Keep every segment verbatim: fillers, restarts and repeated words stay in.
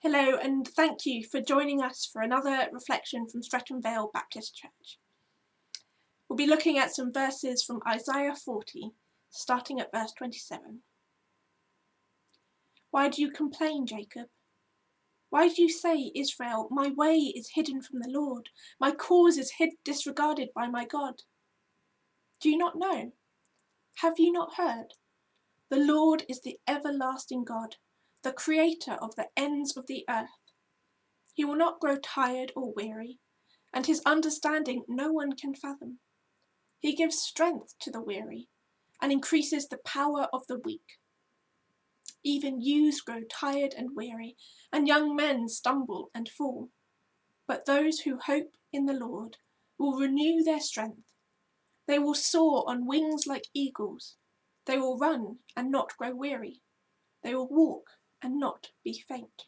Hello, and thank you for joining us for another reflection from Streatham Vale Baptist Church. We'll be looking at some verses from Isaiah forty, starting at verse twenty-seven. Why do you complain, Jacob? Why do you say, Israel, my way is hidden from the Lord, my cause is hid disregarded by my God? Do you not know? Have you not heard? The Lord is the everlasting God, the creator of the ends of the earth. He will not grow tired or weary, and his understanding no one can fathom. He gives strength to the weary and increases the power of the weak. Even youths grow tired and weary, and young men stumble and fall. But those who hope in the Lord will renew their strength. They will soar on wings like eagles. They will run and not grow weary. They will walk and not be faint.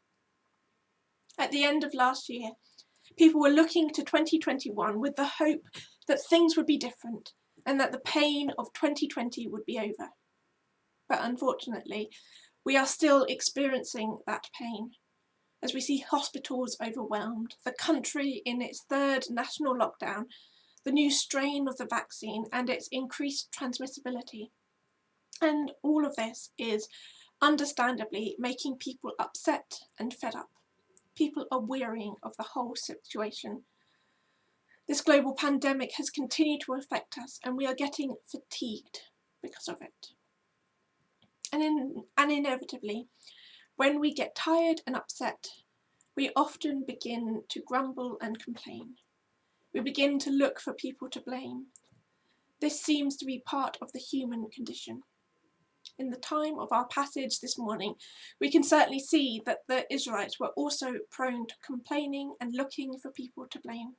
At the end of last year, people were looking to twenty twenty-one with the hope that things would be different and that the pain of twenty twenty would be over. But unfortunately, we are still experiencing that pain as we see hospitals overwhelmed, the country in its third national lockdown, the new strain of the vaccine and its increased transmissibility. And all of this is understandably making people upset and fed up. People are wearying of the whole situation. This global pandemic has continued to affect us, and we are getting fatigued because of it. And, in, and inevitably, when we get tired and upset, we often begin to grumble and complain. We begin to look for people to blame. This seems to be part of the human condition. In the time of our passage this morning, we can certainly see that the Israelites were also prone to complaining and looking for people to blame.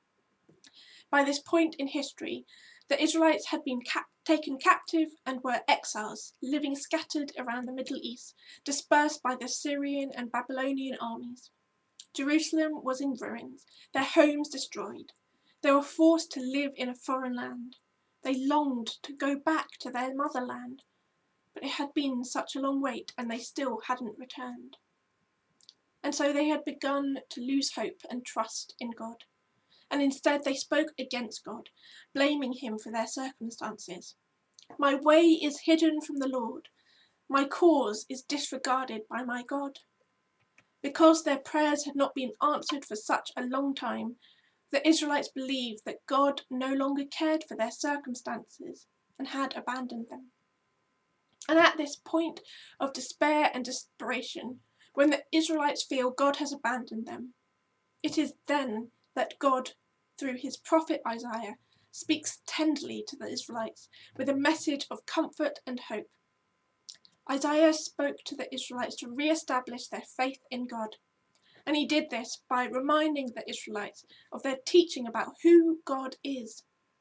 By this point in history, the Israelites had been cap- taken captive and were exiles, living scattered around the Middle East, dispersed by the Syrian and Babylonian armies. Jerusalem was in ruins, their homes destroyed. They were forced to live in a foreign land. They longed to go back to their motherland, but it had been such a long wait and they still hadn't returned. And so they had begun to lose hope and trust in God. And instead they spoke against God, blaming him for their circumstances. My way is hidden from the Lord. My cause is disregarded by my God. Because their prayers had not been answered for such a long time, the Israelites believed that God no longer cared for their circumstances and had abandoned them. And at this point of despair and desperation, when the Israelites feel God has abandoned them, it is then that God, through his prophet Isaiah, speaks tenderly to the Israelites with a message of comfort and hope. Isaiah spoke to the Israelites to re-establish their faith in God, and he did this by reminding the Israelites of their teaching about who God is.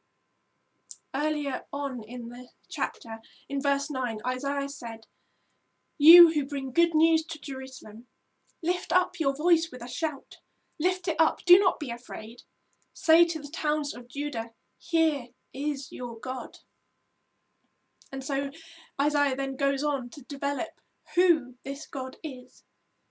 Earlier on in the chapter, in verse nine, Isaiah said, "You who bring good news to Jerusalem, lift up your voice with a shout. Lift it up, do not be afraid. Say to the towns of Judah, here is your God." And so Isaiah then goes on to develop who this God is.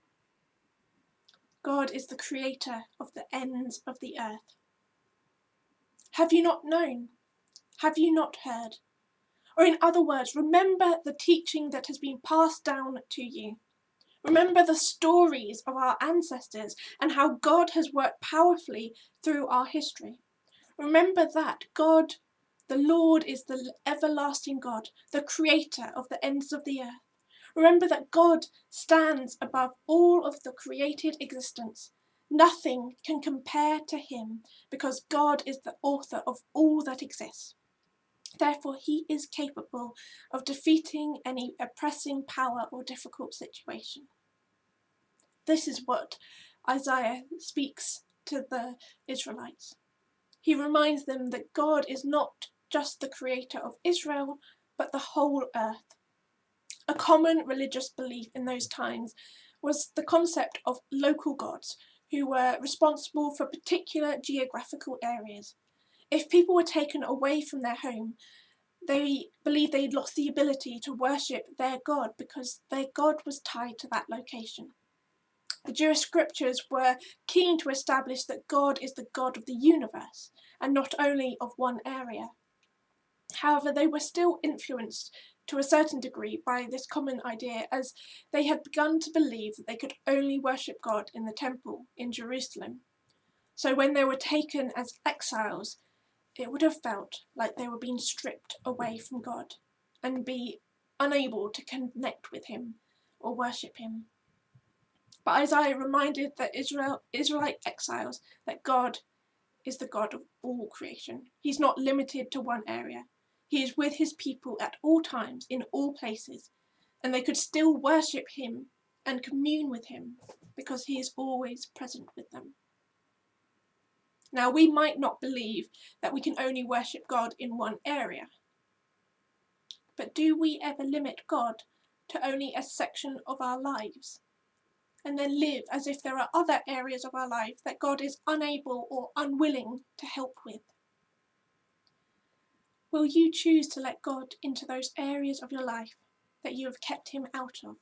God is the creator of the ends of the earth. Have you not known? Have you not heard? Or in other words, remember the teaching that has been passed down to you. Remember the stories of our ancestors and how God has worked powerfully through our history. Remember that God, the Lord, is the everlasting God, the creator of the ends of the earth. Remember that God stands above all of the created existence. Nothing can compare to him because God is the author of all that exists. Therefore, he is capable of defeating any oppressing power or difficult situation. This is what Isaiah speaks to the Israelites. He reminds them that God is not just the creator of Israel, but the whole earth. A common religious belief in those times was the concept of local gods who were responsible for particular geographical areas. If people were taken away from their home, they believed they'd lost the ability to worship their God because their God was tied to that location. The Jewish scriptures were keen to establish that God is the God of the universe and not only of one area. However, they were still influenced to a certain degree by this common idea, as they had begun to believe that they could only worship God in the temple in Jerusalem. So when they were taken as exiles, it would have felt like they were being stripped away from God and be unable to connect with him or worship him. But Isaiah reminded the Israel, Israelite exiles that God is the God of all creation. He's not limited to one area. He is with his people at all times, in all places, and they could still worship him and commune with him because he is always present with them. Now, we might not believe that we can only worship God in one area, but do we ever limit God to only a section of our lives, and then live as if there are other areas of our life that God is unable or unwilling to help with? Will you choose to let God into those areas of your life that you have kept him out of?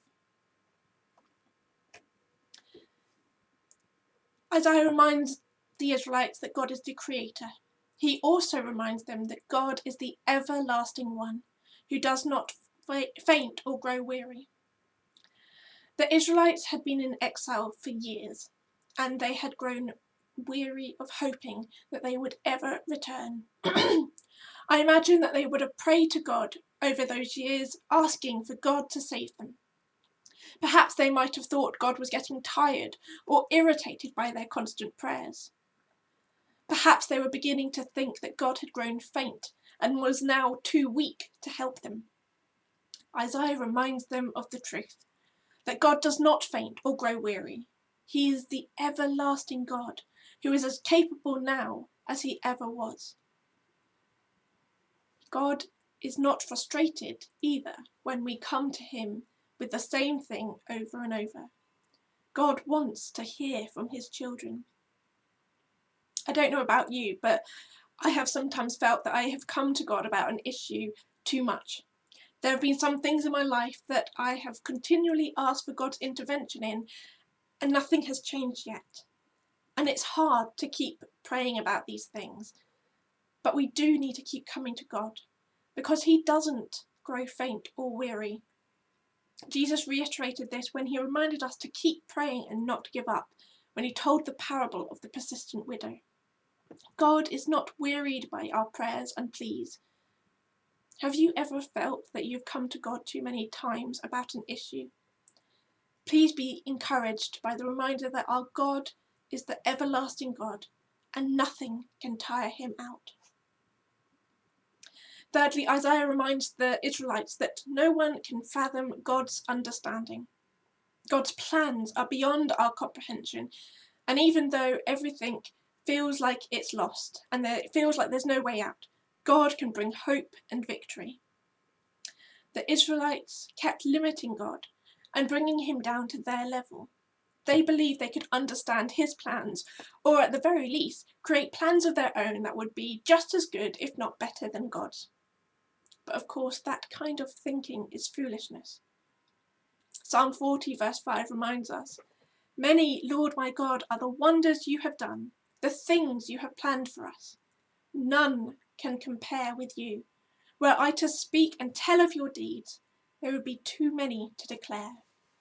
Isaiah reminds the Israelites that God is the creator. He also reminds them that God is the everlasting one who does not faint or grow weary. The Israelites had been in exile for years, and they had grown weary of hoping that they would ever return. I imagine that they would have prayed to God over those years, asking for God to save them. Perhaps they might have thought God was getting tired or irritated by their constant prayers. Perhaps they were beginning to think that God had grown faint and was now too weak to help them. Isaiah reminds them of the truth, that God does not faint or grow weary. He is the everlasting God, who is as capable now as he ever was. God is not frustrated either when we come to him with the same thing over and over. God wants to hear from his children. I don't know about you, but I have sometimes felt that I have come to God about an issue too much. There have been some things in my life that I have continually asked for God's intervention in, and nothing has changed yet. And it's hard to keep praying about these things, but we do need to keep coming to God, because he doesn't grow faint or weary. Jesus reiterated this when he reminded us to keep praying and not give up, when he told the parable of the persistent widow. God is not wearied by our prayers and pleas. Have you ever felt that you've come to God too many times about an issue? Please be encouraged by the reminder that our God is the everlasting God, and nothing can tire him out. Thirdly, Isaiah reminds the Israelites that no one can fathom God's understanding. God's plans are beyond our comprehension, and even though everything feels like it's lost and it feels like there's no way out, God can bring hope and victory. The Israelites kept limiting God and bringing him down to their level. They believed they could understand his plans, or at the very least, create plans of their own that would be just as good, if not better, than God's. But of course, that kind of thinking is foolishness. Psalm forty verse five reminds us, "Many, Lord my God, are the wonders you have done, the things you have planned for us. None can compare with you. Were I to speak and tell of your deeds, there would be too many to declare."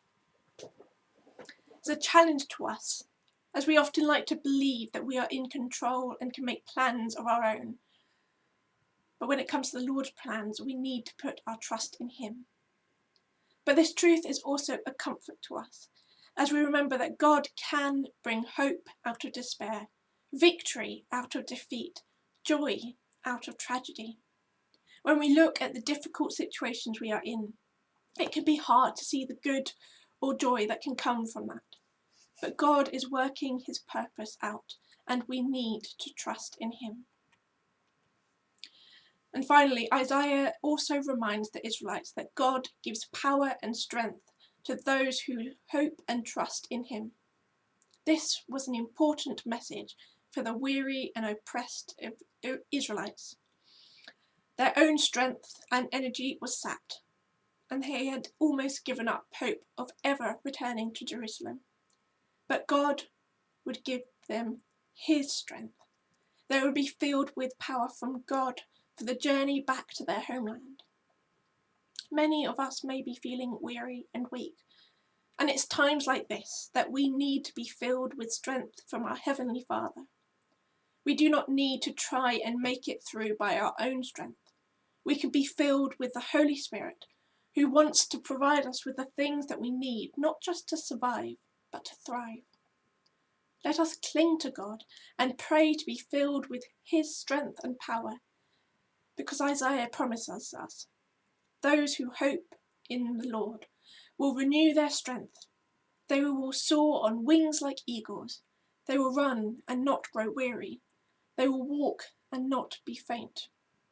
It's a challenge to us, as we often like to believe that we are in control and can make plans of our own. But when it comes to the Lord's plans, we need to put our trust in him. But this truth is also a comfort to us, as we remember that God can bring hope out of despair, victory out of defeat, joy out of tragedy. When we look at the difficult situations we are in, it can be hard to see the good or joy that can come from that. But God is working his purpose out, and we need to trust in him. And finally, Isaiah also reminds the Israelites that God gives power and strength to those who hope and trust in him. This was an important message for the weary and oppressed Israelites. Their own strength and energy was sapped, and they had almost given up hope of ever returning to Jerusalem. but God would give them his strength. They would be filled with power from God for the journey back to their homeland. Many of us may be feeling weary and weak, and it's times like this that we need to be filled with strength from our Heavenly Father. We do not need to try and make it through by our own strength. We can be filled with the Holy Spirit, who wants to provide us with the things that we need, not just to survive, but to thrive. Let us cling to God and pray to be filled with his strength and power, because Isaiah promises us, those who hope in the Lord will renew their strength. They will soar on wings like eagles. They will run and not grow weary. They will walk and not be faint.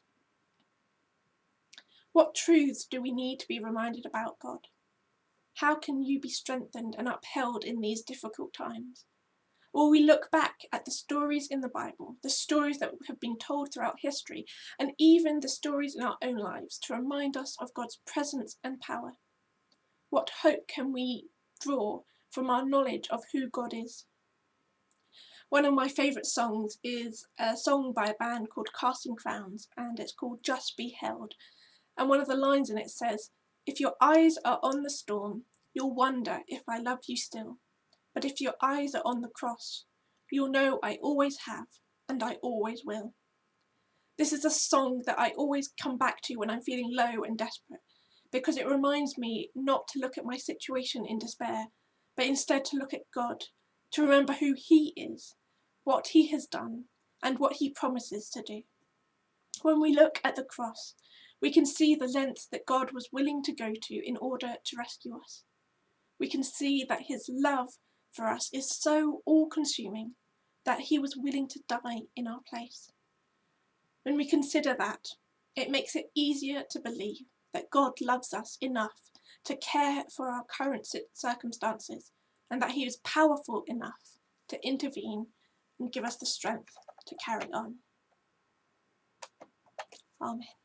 What truths do we need to be reminded about God? How can you be strengthened and upheld in these difficult times? Will we look back at the stories in the Bible, the stories that have been told throughout history, and even the stories in our own lives to remind us of God's presence and power? What hope can we draw from our knowledge of who God is? One of my favourite songs is a song by a band called Casting Crowns, and it's called Just Be Held. And one of the lines in it says, "If your eyes are on the storm, you'll wonder if I love you still. But if your eyes are on the cross, you'll know I always have, and I always will." This is a song that I always come back to when I'm feeling low and desperate, because it reminds me not to look at my situation in despair, but instead to look at God, to remember who he is, what he has done, and what he promises to do. When we look at the cross, we can see the lengths that God was willing to go to in order to rescue us. We can see that his love for us is so all-consuming that he was willing to die in our place. When we consider that, it makes it easier to believe that God loves us enough to care for our current circumstances, and that he is powerful enough to intervene and give us the strength to carry on. Amen.